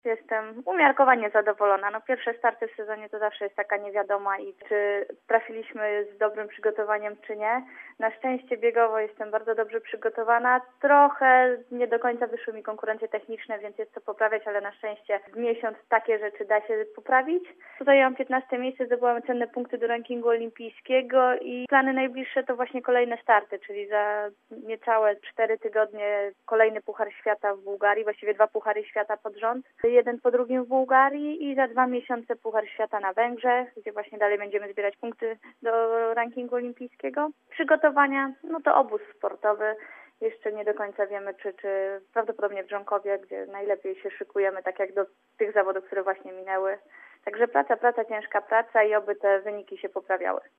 Jestem umiarkowanie zadowolona. Pierwsze starty w sezonie to zawsze jest taka niewiadoma i czy trafiliśmy z dobrym przygotowaniem, czy nie. Na szczęście biegowo jestem bardzo dobrze przygotowana. Trochę nie do końca wyszły mi konkurencje techniczne, więc jest co poprawiać, ale na szczęście w miesiąc takie rzeczy da się poprawić. Zajęłam 15 miejsce, zdobyłam cenne punkty do rankingu olimpijskiego i plany najbliższe to właśnie kolejne starty, czyli za niecałe 4 tygodnie kolejny Puchar Świata w Bułgarii, właściwie 2 Puchary Świata pod rząd. Jeden po drugim w Bułgarii i za 2 miesiące Puchar Świata na Węgrzech, gdzie właśnie dalej będziemy zbierać punkty do rankingu olimpijskiego. Przygotowania, to obóz sportowy. Jeszcze nie do końca wiemy, czy prawdopodobnie w Dżonkowie, gdzie najlepiej się szykujemy, tak jak do tych zawodów, które właśnie minęły. Także praca, ciężka praca i oby te wyniki się poprawiały.